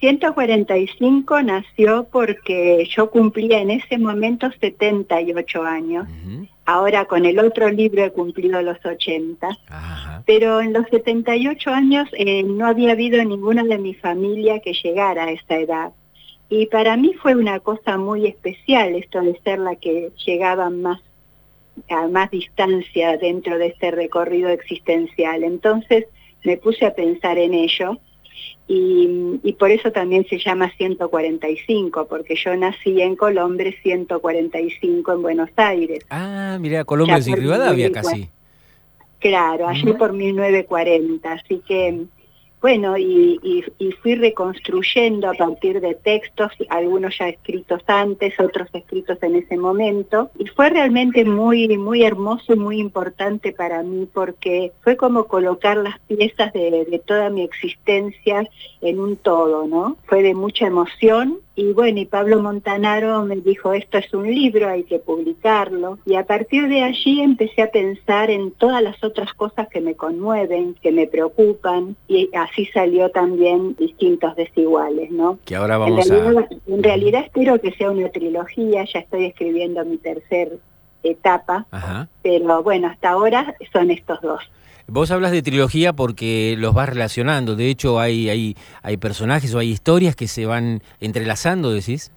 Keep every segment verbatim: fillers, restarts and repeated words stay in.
ciento cuarenta y cinco nació porque yo cumplía en ese momento setenta y ocho años. Uh-huh. Ahora con el otro libro he cumplido los ochenta. Uh-huh. Pero en los setenta y ocho años eh, no había habido ninguna de mi familia que llegara a esa edad. Y para mí fue una cosa muy especial esto de ser la que llegaba más a más distancia dentro de este recorrido existencial. Entonces me puse a pensar en ello. Y, y por eso también se llama ciento cuarenta y cinco, porque yo nací en Colombres ciento cuarenta y cinco en Buenos Aires. Ah, mira, Colombres y Rivadavia casi. Claro, allí uh-huh. por mil novecientos cuarenta, así que, bueno, y, y, y fui reconstruyendo a partir de textos, algunos ya escritos antes, otros escritos en ese momento, y fue realmente muy, muy hermoso y muy importante para mí, porque fue como colocar las piezas de, de toda mi existencia en un todo, ¿no? Fue de mucha emoción. Y bueno, y Pablo Montanaro me dijo, esto es un libro, hay que publicarlo. Y a partir de allí empecé a pensar en todas las otras cosas que me conmueven, que me preocupan, y así salió también Distintos Desiguales, ¿no? Que ahora vamos en realidad, a... En realidad espero que sea una trilogía, ya estoy escribiendo mi tercer etapa, Ajá. pero bueno, hasta ahora son estos dos. Vos hablas de trilogía porque los vas relacionando, de hecho hay, hay, hay personajes o hay historias que se van entrelazando, ¿decís?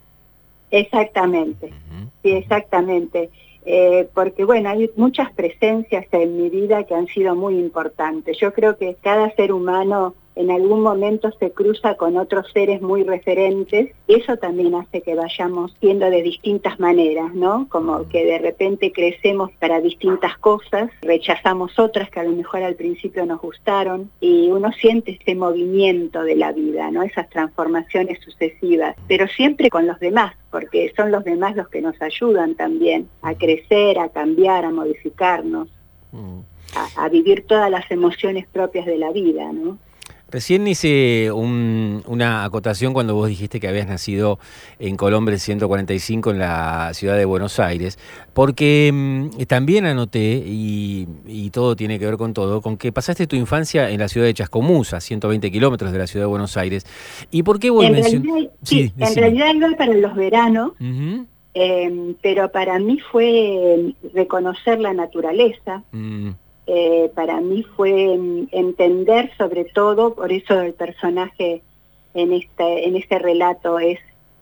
Exactamente, uh-huh. sí, exactamente, eh, porque bueno, hay muchas presencias en mi vida que han sido muy importantes. Yo creo que cada ser humano en algún momento se cruza con otros seres muy referentes, y eso también hace que vayamos siendo de distintas maneras, ¿no? Como que de repente crecemos para distintas cosas, rechazamos otras que a lo mejor al principio nos gustaron, y uno siente ese movimiento de la vida, ¿no? Esas transformaciones sucesivas, pero siempre con los demás, porque son los demás los que nos ayudan también a crecer, a cambiar, a modificarnos, a, a vivir todas las emociones propias de la vida, ¿no? Recién hice un, una acotación cuando vos dijiste que habías nacido en Colombres ciento cuarenta y cinco en la ciudad de Buenos Aires, porque mmm, también anoté, y, y todo tiene que ver con todo, con que pasaste tu infancia en la ciudad de Chascomús, a ciento veinte kilómetros de la ciudad de Buenos Aires. ¿Y por qué vos mencionaste? Sí, sí, en realidad iba para los veranos, uh-huh. eh, pero para mí fue reconocer la naturaleza. Uh-huh. Eh, para mí fue entender, sobre todo, por eso el personaje en este, en este relato es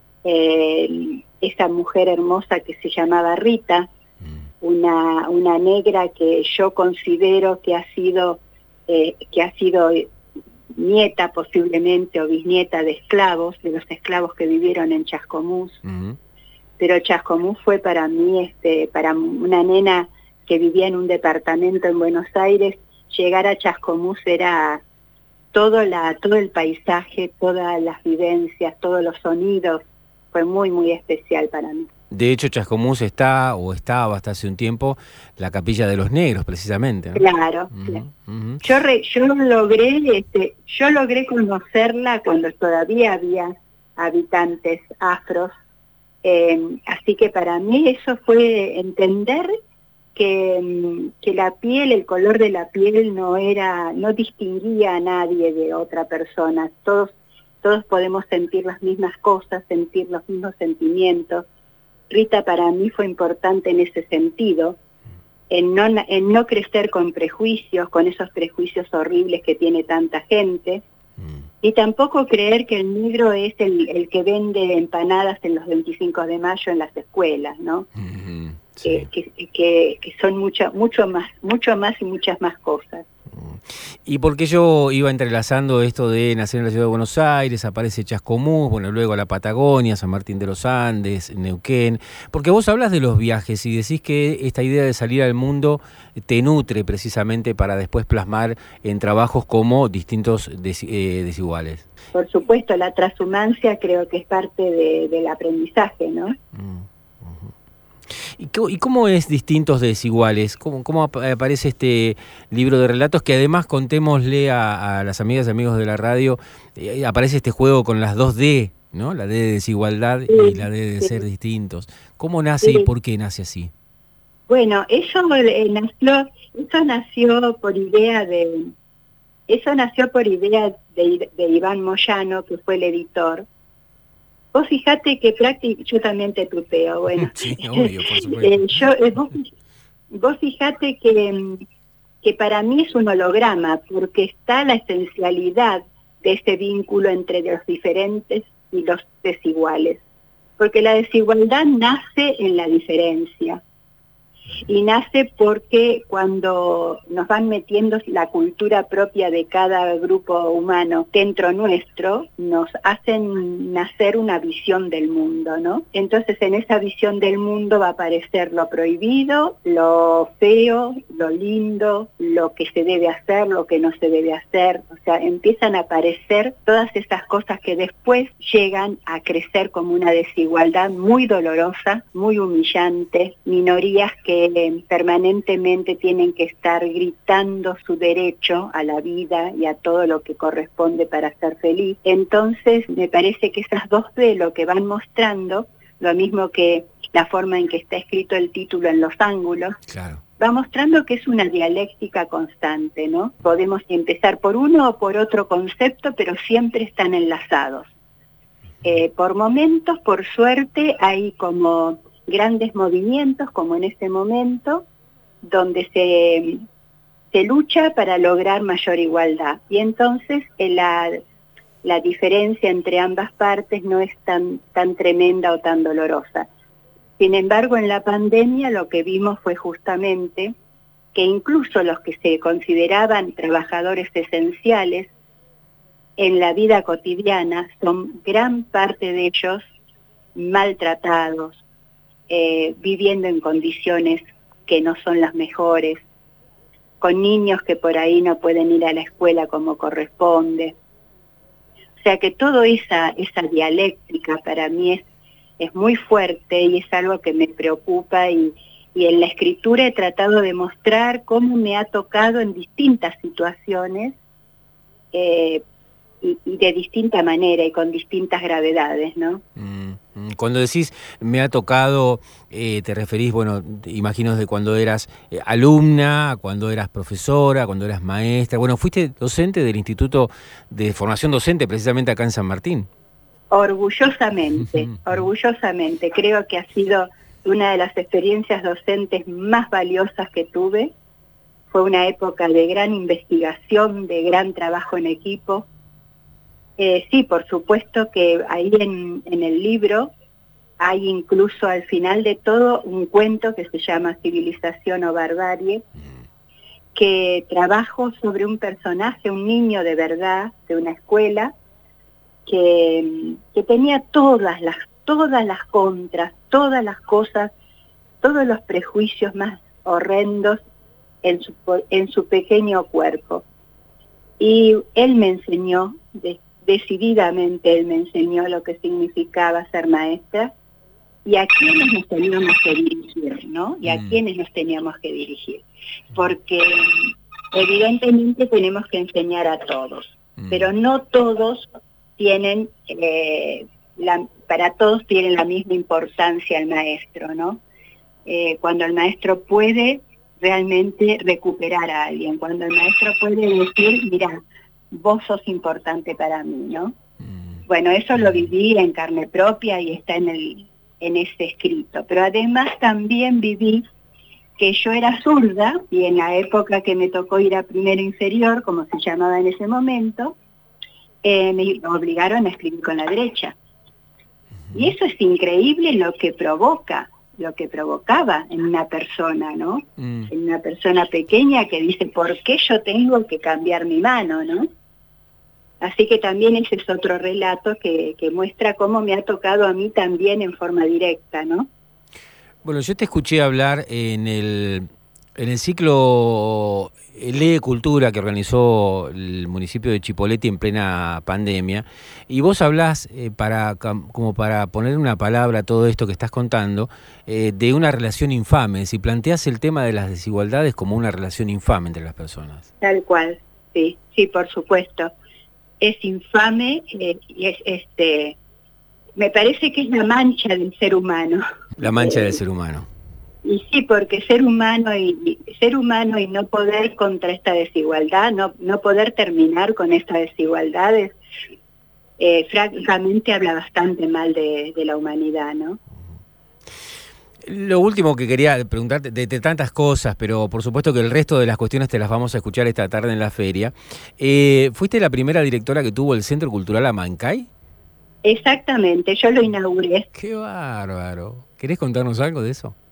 eh, esa mujer hermosa que se llamaba Rita, mm. una, una negra que yo considero que ha sido, eh, que ha sido nieta posiblemente o bisnieta de esclavos, de los esclavos que vivieron en Chascomús, mm. pero Chascomús fue para mí, este, para una nena que vivía en un departamento en Buenos Aires, llegar a Chascomús era todo, la, todo el paisaje, todas las vivencias, todos los sonidos, fue muy, muy especial para mí. De hecho, Chascomús está, o estaba hasta hace un tiempo, la Capilla de los Negros, precisamente, ¿no? Claro, uh-huh, claro. Uh-huh. Yo, re, yo, logré, este, yo logré conocerla cuando todavía había habitantes afros, eh, así que para mí eso fue entender Que, que la piel, el color de la piel no era, no distinguía a nadie de otra persona. Todos, todos podemos sentir las mismas cosas, sentir los mismos sentimientos. Rita para mí fue importante en ese sentido, en no, en no crecer con prejuicios, con esos prejuicios horribles que tiene tanta gente, y tampoco creer que el negro es el, el que vende empanadas en los veinticinco de mayo en las escuelas, ¿no? Uh-huh. Sí. Que, que, que, que son mucho, mucho más, mucho más y muchas más cosas. ¿Y por qué yo iba entrelazando esto de nacer en la ciudad de Buenos Aires, aparece Chascomús, bueno, luego la Patagonia, San Martín de los Andes, Neuquén? Porque vos hablas de los viajes y decís que esta idea de salir al mundo te nutre precisamente para después plasmar en trabajos como Distintos des, eh, Desiguales. Por supuesto, la transhumancia creo que es parte de, del aprendizaje, ¿no? Mm. ¿Y cómo es Distintos Desiguales? ¿Cómo, cómo aparece este libro de relatos que además, contémosle a, a las amigas y amigos de la radio, eh, aparece este juego con las dos D, ¿no? La D de desigualdad sí, y la D de sí. ser distintos. ¿Cómo nace sí. y por qué nace así? Bueno, eso eh, nació, eso nació por idea de, eso nació por idea de de, de Iván Moyano, que fue el editor. Vos fijate que prácticamente, yo también te tuteo, bueno. Sí, obvio, por supuesto. eh, yo, eh, vos, vos fijate que, que para mí es un holograma, porque está la esencialidad de ese vínculo entre los diferentes y los desiguales. Porque la desigualdad nace en la diferencia. Y nace porque cuando nos van metiendo la cultura propia de cada grupo humano dentro nuestro, nos hacen nacer una visión del mundo, ¿no? Entonces en esa visión del mundo va a aparecer lo prohibido, lo feo, lo lindo, lo que se debe hacer, lo que no se debe hacer. O sea, empiezan a aparecer todas esas cosas que después llegan a crecer como una desigualdad muy dolorosa, muy humillante, minorías que permanentemente tienen que estar gritando su derecho a la vida y a todo lo que corresponde para ser feliz. Entonces me parece que esas dos D lo que van mostrando, lo mismo que la forma en que está escrito el título en los ángulos, claro, va mostrando que es una dialéctica constante, ¿no? Podemos empezar por uno o por otro concepto, pero siempre están enlazados. Eh, por momentos, por suerte, hay como grandes movimientos, como en este momento, donde se, se lucha para lograr mayor igualdad. Y entonces eh, la, la diferencia entre ambas partes no es tan, tan tremenda o tan dolorosa. Sin embargo, en la pandemia lo que vimos fue justamente que incluso los que se consideraban trabajadores esenciales en la vida cotidiana son gran parte de ellos maltratados, Eh, viviendo en condiciones que no son las mejores, con niños que por ahí no pueden ir a la escuela como corresponde. O sea que toda esa, esa dialéctica para mí es, es muy fuerte y es algo que me preocupa y, y en la escritura he tratado de mostrar cómo me ha tocado en distintas situaciones eh, y, y de distinta manera y con distintas gravedades, ¿no? Mm. Cuando decís me ha tocado, eh, te referís, bueno, imagino de cuando eras eh, alumna, cuando eras profesora, cuando eras maestra. Bueno, fuiste docente del Instituto de Formación Docente precisamente acá en San Martín. Orgullosamente, orgullosamente. Creo que ha sido una de las experiencias docentes más valiosas que tuve. Fue una época de gran investigación, de gran trabajo en equipo. Eh, sí, por supuesto que ahí en, en el libro hay incluso al final de todo un cuento que se llama Civilización o Barbarie, que trabajo sobre un personaje, un niño de verdad, de una escuela, que, que tenía todas las, todas las contras, todas las cosas, todos los prejuicios más horrendos en su, en su pequeño cuerpo. Y él me enseñó de decididamente él me enseñó lo que significaba ser maestra y a quiénes nos teníamos que dirigir, ¿no? Y a mm. quiénes nos teníamos que dirigir. Porque evidentemente tenemos que enseñar a todos, mm. pero no todos tienen, eh, la, para todos tienen la misma importancia el maestro, ¿no? Eh, cuando el maestro puede realmente recuperar a alguien, cuando el maestro puede decir, mira, vos sos importante para mí, ¿no? Mm. Bueno, eso lo viví en carne propia y está en, el, en ese escrito. Pero además también viví que yo era zurda y en la época que me tocó ir a primero inferior, como se llamaba en ese momento, eh, me obligaron a escribir con la derecha. Y eso es increíble lo que provoca, lo que provocaba en una persona, ¿no? Mm. En una persona pequeña que dice, ¿por qué yo tengo que cambiar mi mano, no? Así que también ese es otro relato que, que muestra cómo me ha tocado a mí también en forma directa, ¿no? Bueno, yo te escuché hablar en el, en el ciclo Lee Cultura que organizó el municipio de Chipoleti en plena pandemia, y vos hablás, eh, para, como para poner una palabra a todo esto que estás contando, eh, de una relación infame, si planteás el tema de las desigualdades como una relación infame entre las personas. Tal cual, sí, sí, por supuesto. Es infame eh, y es este me parece que es la mancha del ser humano. La mancha eh, del ser humano. y sí, porque ser humano y ser humano y no poder contra esta desigualdad, no, no poder terminar con estas desigualdades, eh, francamente habla bastante mal de, de la humanidad, ¿no? Lo último que quería preguntarte, de, de tantas cosas, pero por supuesto que el resto de las cuestiones te las vamos a escuchar esta tarde en la feria. Eh, ¿Fuiste la primera directora que tuvo el Centro Cultural Amancay? Exactamente, yo lo inauguré. ¡Qué bárbaro! ¿Querés contarnos algo de eso?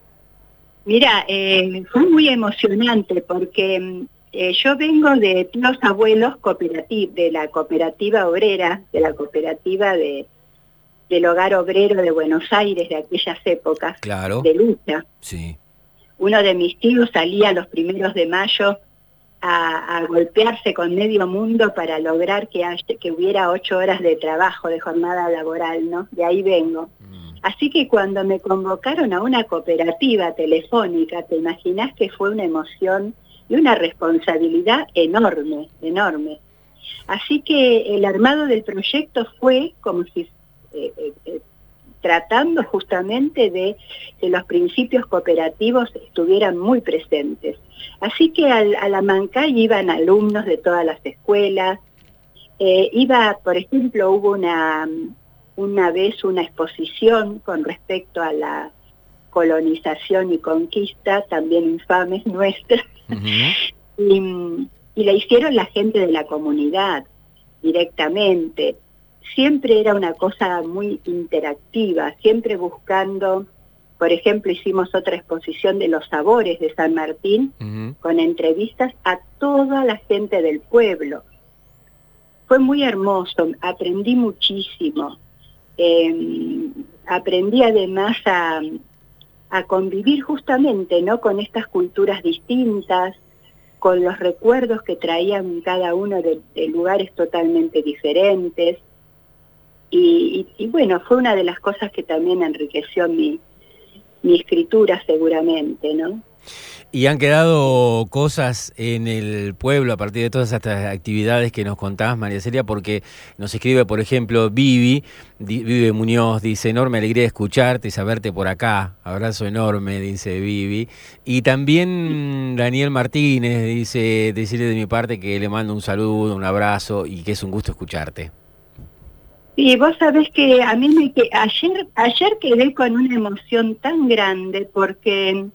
Mira, eh, fue muy emocionante porque eh, yo vengo de los abuelos cooperativos, de la cooperativa obrera, de la cooperativa de... del hogar obrero de Buenos Aires de aquellas épocas, claro, de lucha. Sí. Uno de mis tíos salía los primeros de mayo a, a golpearse con medio mundo para lograr que, haya, que hubiera ocho horas de trabajo, de jornada laboral, ¿no? De ahí vengo. Mm. Así que cuando me convocaron a una cooperativa telefónica, te imaginás que fue una emoción y una responsabilidad enorme, enorme. Así que el armado del proyecto fue como si Eh, eh, eh, tratando justamente de que los principios cooperativos estuvieran muy presentes. Así que al, a la Amancay iban alumnos de todas las escuelas, eh, iba, por ejemplo, hubo una, una vez una exposición con respecto a la colonización y conquista, también infames nuestras, uh-huh. y, y la hicieron la gente de la comunidad directamente. Siempre era una cosa muy interactiva, siempre buscando, por ejemplo, hicimos otra exposición de los sabores de San Martín, uh-huh. con entrevistas a toda la gente del pueblo. Fue muy hermoso, aprendí muchísimo. Eh, aprendí además a, a convivir justamente, ¿no?, con estas culturas distintas, con los recuerdos que traían cada uno de, de lugares totalmente diferentes. Y, y, y bueno, fue una de las cosas que también enriqueció mi, mi escritura seguramente, ¿no? Y han quedado cosas en el pueblo a partir de todas estas actividades que nos contás, María Celia, porque nos escribe, por ejemplo, Vivi, Vivi Muñoz, dice, enorme alegría de escucharte y saberte por acá, abrazo enorme, dice Vivi. Y también Daniel Martínez dice, decirle de mi parte que le mando un saludo, un abrazo y que es un gusto escucharte. Sí, vos sabés que a mí me que ayer ayer quedé con una emoción tan grande porque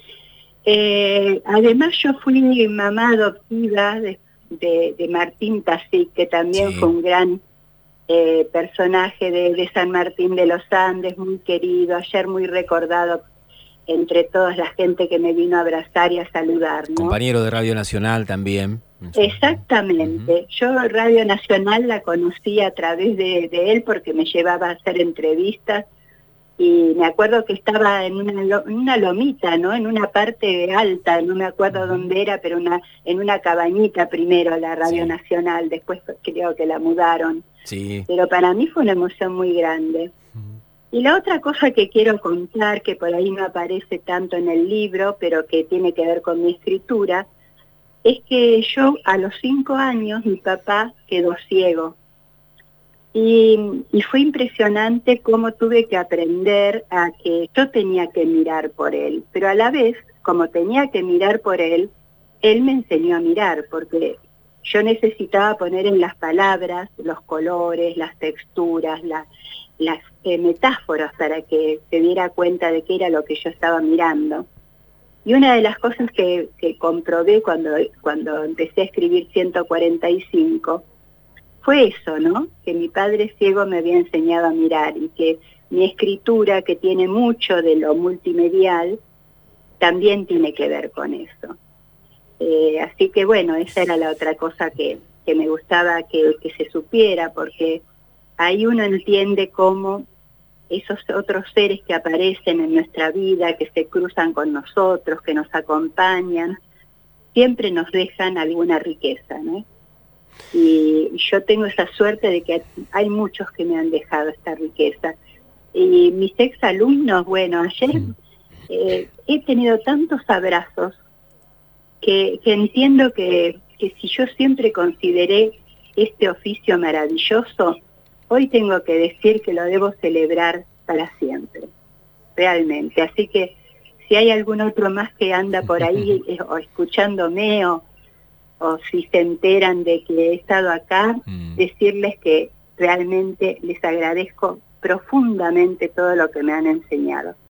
eh, además yo fui mamá adoptiva de, de, de Martín Tasic, que también sí. fue un gran eh, personaje de, de San Martín de los Andes, muy querido, ayer muy recordado entre toda la gente que me vino a abrazar y a saludar, ¿no? Compañero de Radio Nacional también. Exactamente. Uh-huh. Yo Radio Nacional la conocí a través de, de él porque me llevaba a hacer entrevistas y me acuerdo que estaba en una, en una lomita, ¿no? En una parte alta, no me acuerdo uh-huh. dónde era, pero una, en una cabañita primero la Radio sí. Nacional, después creo que la mudaron. Sí. Pero para mí fue una emoción muy grande. Uh-huh. Y la otra cosa que quiero contar, que por ahí no aparece tanto en el libro, pero que tiene que ver con mi escritura, es que yo a los cinco años mi papá quedó ciego y, y fue impresionante cómo tuve que aprender a que yo tenía que mirar por él, pero a la vez, como tenía que mirar por él, él me enseñó a mirar, porque yo necesitaba poner en las palabras los colores, las texturas, la, las eh, metáforas para que se diera cuenta de qué era lo que yo estaba mirando. Y una de las cosas que, que comprobé cuando, cuando empecé a escribir ciento cuarenta y cinco fue eso, ¿no? Que mi padre ciego me había enseñado a mirar y que mi escritura, que tiene mucho de lo multimedial, también tiene que ver con eso. Eh, así que bueno, esa era la otra cosa que, que me gustaba que, que se supiera, porque ahí uno entiende cómo esos otros seres que aparecen en nuestra vida, que se cruzan con nosotros, que nos acompañan, siempre nos dejan alguna riqueza, ¿no? Y yo tengo esa suerte de que hay muchos que me han dejado esta riqueza. Y mis exalumnos, bueno, ayer eh, he tenido tantos abrazos que, que entiendo que, que si yo siempre consideré este oficio maravilloso, hoy tengo que decir que lo debo celebrar para siempre, realmente. Así que si hay algún otro más que anda por ahí eh, o escuchándome o, o si se enteran de que he estado acá, mm. decirles que realmente les agradezco profundamente todo lo que me han enseñado.